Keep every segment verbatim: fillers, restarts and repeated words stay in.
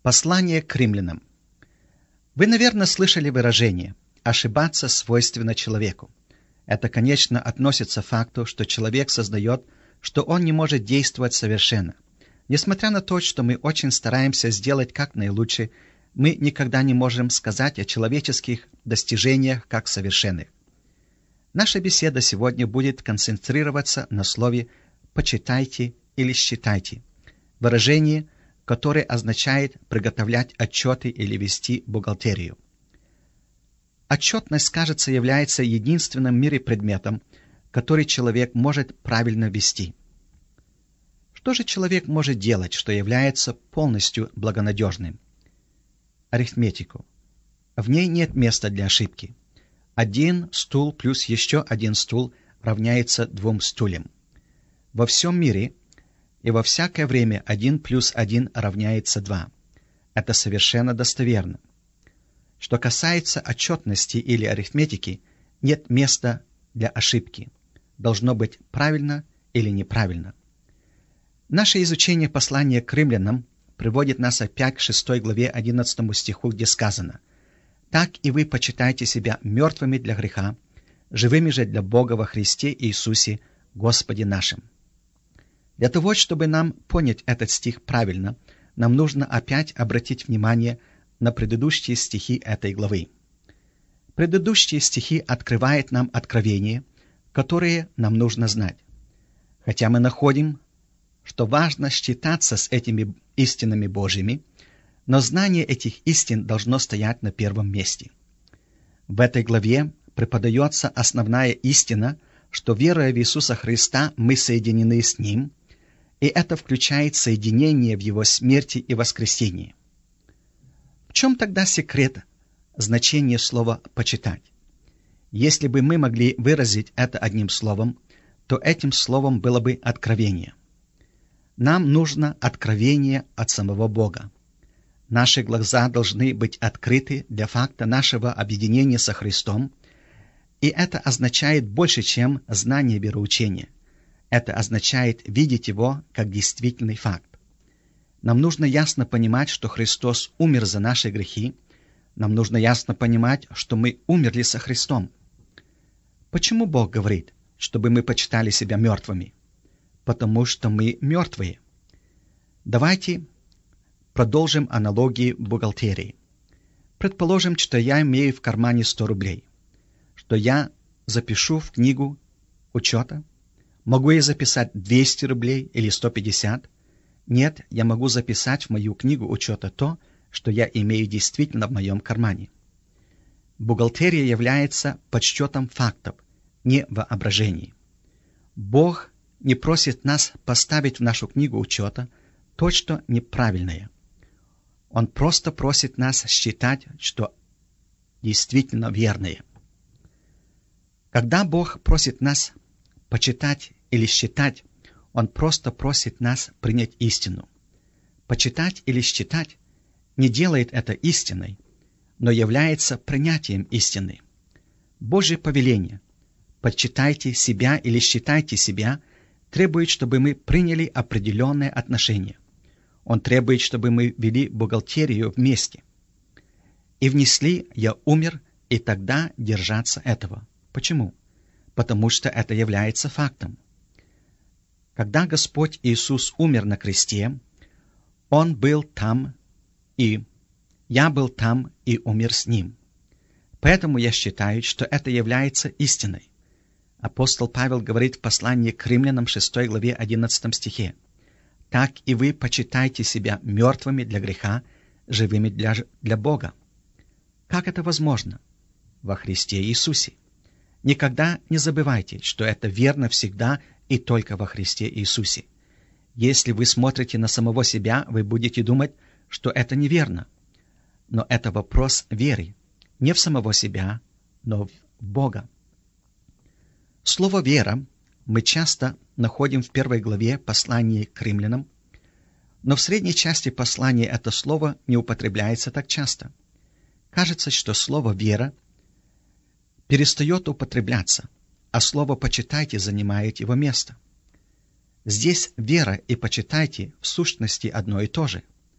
Послание к римлянам. Вы, наверное, слышали выражение «ошибаться свойственно человеку». Это, конечно, относится к факту, что человек сознает, что он не может действовать совершенно. Несмотря на то, что мы очень стараемся сделать как наилучше, мы никогда не можем сказать о человеческих достижениях как совершенных. Наша беседа сегодня будет концентрироваться на слове «почитайте» или «считайте», выражение, которое означает приготовлять отчеты или вести бухгалтерию. Отчетность, кажется, является единственным в мире предметом, который человек может правильно вести. Что же человек может делать, что является полностью благонадежным? Арифметику. В ней нет места для ошибки. Один стул плюс еще один стул равняется двум стульям. Во всем мире и во всякое время один плюс один равняется два. Это совершенно достоверно. Что касается отчетности или арифметики, нет места для ошибки. Должно быть правильно или неправильно. Наше изучение послания к римлянам приводит нас опять к шестой главе одиннадцатому стиху, где сказано: «Так и вы почитайте себя мертвыми для греха, живыми же для Бога во Христе Иисусе, Господе нашим». Для того, чтобы нам понять этот стих правильно, нам нужно опять обратить внимание на предыдущие стихи этой главы. Предыдущие стихи открывают нам откровения, которые нам нужно знать. Хотя мы находим, что важно считаться с этими истинами Божьими, но знание этих истин должно стоять на первом месте. В этой главе преподается основная истина, что, веруя в Иисуса Христа, мы соединены с Ним, и это включает соединение в Его смерти и воскресении. В чем тогда секрет значения слова «почитать»? Если бы мы могли выразить это одним словом, то этим словом было бы откровение. Нам нужно откровение от самого Бога. Наши глаза должны быть открыты для факта нашего объединения со Христом, и это означает больше, чем знание вероучения. Это означает видеть его как действительный факт. Нам нужно ясно понимать, что Христос умер за наши грехи. Нам нужно ясно понимать, что мы умерли со Христом. Почему Бог говорит, чтобы мы почитали себя мертвыми? Потому что мы мертвые. Давайте продолжим аналогии бухгалтерии. Предположим, что я имею в кармане сто рублей, что я запишу в книгу учета. Могу я записать двести рублей или сто пятьдесят? Нет, я могу записать в мою книгу учета то, что я имею действительно в моем кармане. Бухгалтерия является подсчетом фактов, не воображений. Бог не просит нас поставить в нашу книгу учета то, что неправильное. Он просто просит нас считать, что действительно верное. Когда Бог просит нас почитать или считать, Он просто просит нас принять истину. Почитать или считать не делает это истиной, но является принятием истины. Божье повеление «почитайте себя или считайте себя» требует, чтобы мы приняли определенное отношение. Он требует, чтобы мы вели бухгалтерию вместе. И внесли «я умер», и тогда держаться этого. Почему? Потому что это является фактом. Когда Господь Иисус умер на кресте, Он был там, и я был там и умер с Ним. Поэтому я считаю, что это является истиной. Апостол Павел говорит в послании к римлянам шестой главе одиннадцатом стихе: «Так и вы почитайте себя мертвыми для греха, живыми для, для Бога». Как это возможно? Во Христе Иисусе. Никогда не забывайте, что это верно всегда и только во Христе Иисусе. Если вы смотрите на самого себя, вы будете думать, что это неверно. Но это вопрос веры. Не в самого себя, но в Бога. Слово «вера» мы часто находим в первой главе послания к римлянам, но в средней части послания это слово не употребляется так часто. Кажется, что слово «вера» перестает употребляться, а слово «почитайте» занимает его место. Здесь вера и почитайте в сущности одно и то же.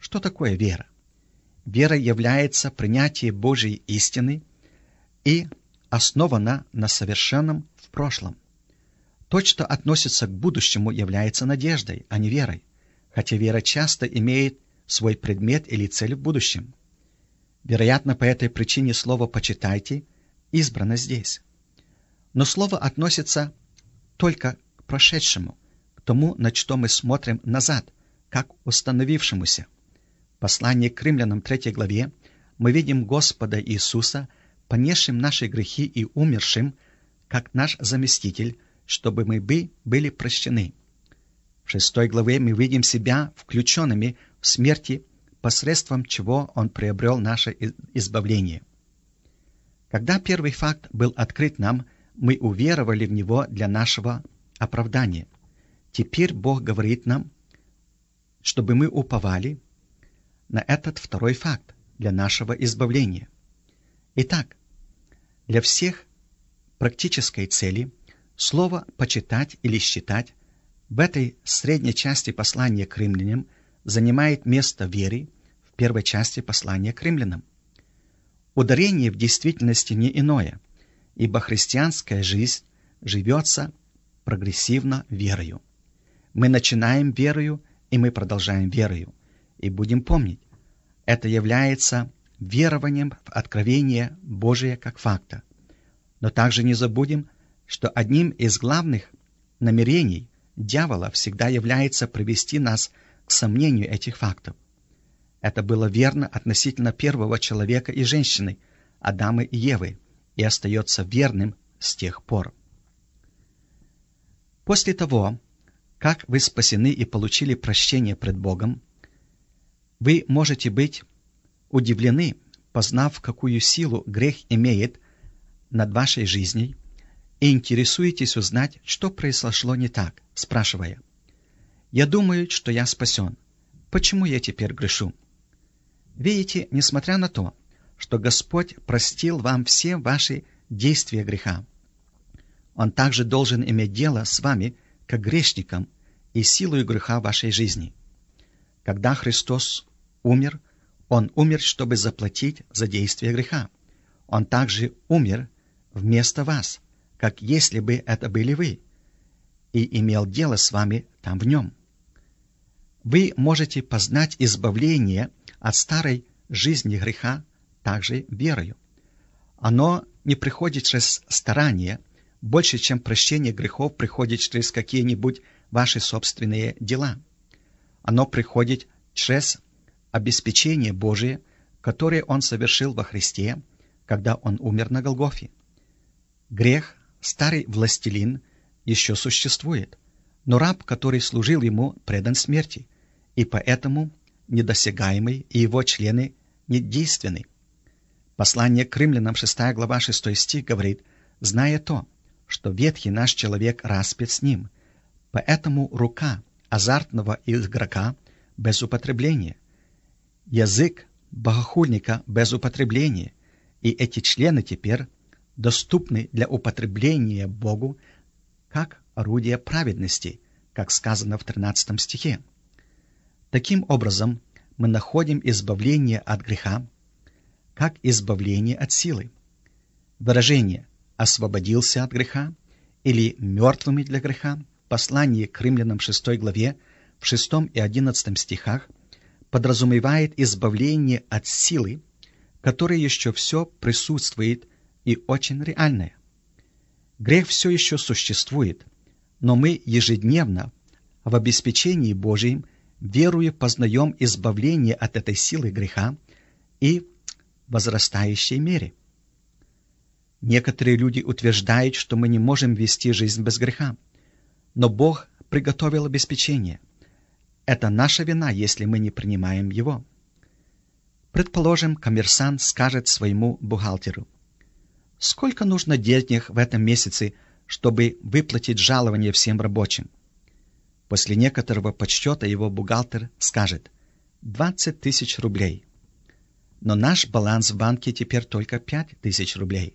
Что такое вера? Вера является принятие Божьей истины и основана на совершенном в прошлом. То, что относится к будущему, является надеждой, а не верой, хотя вера часто имеет свой предмет или цель в будущем. Вероятно, по этой причине слово «почитайте» избрано здесь. Но слово относится только к прошедшему, к тому, на что мы смотрим назад, как установившемуся. В послании к Римлянам третьей главе мы видим Господа Иисуса, понесшим наши грехи и умершим, как наш заместитель, чтобы мы бы были прощены. В шестой главе мы видим себя включенными в смерти, посредством чего Он приобрел наше избавление. Когда первый факт был открыт нам, мы уверовали в него для нашего оправдания. Теперь Бог говорит нам, чтобы мы уповали на этот второй факт для нашего избавления. Итак, для всех практической цели слово «почитать» или «считать» в этой средней части послания к римлянам занимает место веры в первой части послания к римлянам. Ударение в действительности не иное, ибо христианская жизнь живется прогрессивно верою. Мы начинаем верою, и мы продолжаем верою. И будем помнить, это является верованием в откровение Божие как факта. Но также не забудем, что одним из главных намерений дьявола всегда является привести нас к сомнению этих фактов. Это было верно относительно первого человека и женщины, Адама и Евы, и остается верным с тех пор. После того, как вы спасены и получили прощение пред Богом, вы можете быть удивлены, познав, какую силу грех имеет над вашей жизнью, и интересуетесь узнать, что произошло не так, спрашивая: «Я думаю, что я спасен. Почему я теперь грешу?» Видите, несмотря на то, что Господь простил вам все ваши действия греха, Он также должен иметь дело с вами, как грешником, и силою греха вашей жизни. Когда Христос умер, Он умер, чтобы заплатить за действие греха. Он также умер вместо вас, как если бы это были вы, и имел дело с вами там в нем. Вы можете познать избавление от старой жизни греха также верою. Оно не приходит через старание, больше, чем прощение грехов приходит через какие-нибудь ваши собственные дела. Оно приходит через обеспечение Божие, которое Он совершил во Христе, когда Он умер на Голгофе. Грех, старый властелин, еще существует, но раб, который служил ему, предан смерти, и поэтому недосягаемый, и его члены недейственны. Послание к римлянам, шестая глава, шестой стих говорит: «Зная то, что ветхий наш человек распят с ним, поэтому рука азартного игрока без употребления, язык богохульника без употребления, и эти члены теперь доступны для употребления Богу как орудие праведности», как сказано в тринадцатом стихе. Таким образом, мы находим избавление от греха, как избавление от силы. Выражение «освободился от греха» или «мертвыми для греха» в послании к римлянам шестой главе в шестом и одиннадцатом стихах подразумевает избавление от силы, которая еще все присутствует и очень реальная. Грех все еще существует, но мы ежедневно в обеспечении Божьем верою познаем избавление от этой силы греха и в возрастающей мере. Некоторые люди утверждают, что мы не можем вести жизнь без греха, но Бог приготовил обеспечение. Это наша вина, если мы не принимаем его. Предположим, коммерсант скажет своему бухгалтеру: «Сколько нужно денег в этом месяце, чтобы выплатить жалование всем рабочим?» После некоторого подсчета его бухгалтер скажет: двадцать тысяч рублей. Но наш баланс в банке теперь только пять тысяч рублей.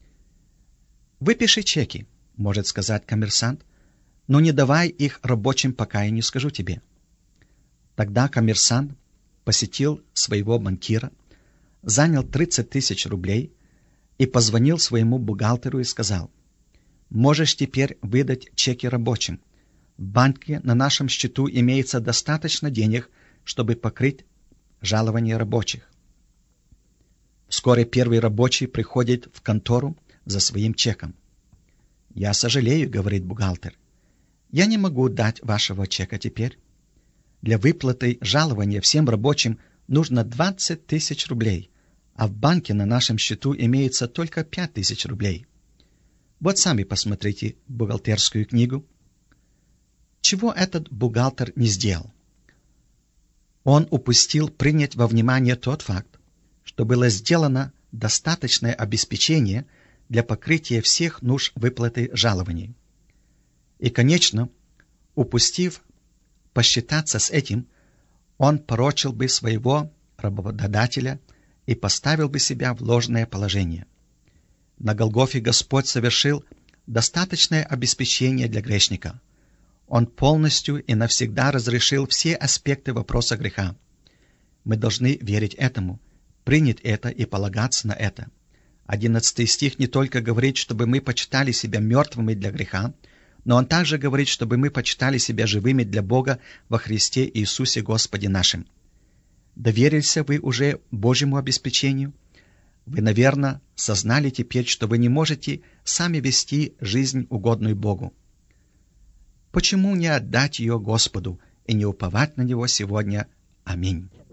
«Выпиши чеки», — может сказать коммерсант, «но не давай их рабочим, пока я не скажу тебе». Тогда коммерсант посетил своего банкира, занял тридцать тысяч рублей и позвонил своему бухгалтеру и сказал: «Можешь теперь выдать чеки рабочим. В банке на нашем счету имеется достаточно денег, чтобы покрыть жалование рабочих». Вскоре первый рабочий приходит в контору за своим чеком. «Я сожалею, — говорит бухгалтер, — я не могу дать вашего чека теперь. Для выплаты жалования всем рабочим нужно двадцать тысяч рублей, а в банке на нашем счету имеется только пять тысяч рублей. Вот сами посмотрите бухгалтерскую книгу». Чего этот бухгалтер не сделал? Он упустил принять во внимание тот факт, что было сделано достаточное обеспечение для покрытия всех нужд выплаты жалований. И, конечно, упустив посчитаться с этим, он порочил бы своего работодателя и поставил бы себя в ложное положение. На Голгофе Господь совершил достаточное обеспечение для грешника. Он полностью и навсегда разрешил все аспекты вопроса греха. Мы должны верить этому, принять это и полагаться на это. Одиннадцатый стих не только говорит, чтобы мы почитали себя мертвыми для греха, но он также говорит, чтобы мы почитали себя живыми для Бога во Христе Иисусе Господе нашим. Доверились вы уже Божьему обеспечению? Вы, наверное, сознали теперь, что вы не можете сами вести жизнь, угодную Богу. Почему не отдать ее Господу и не уповать на Него сегодня? Аминь.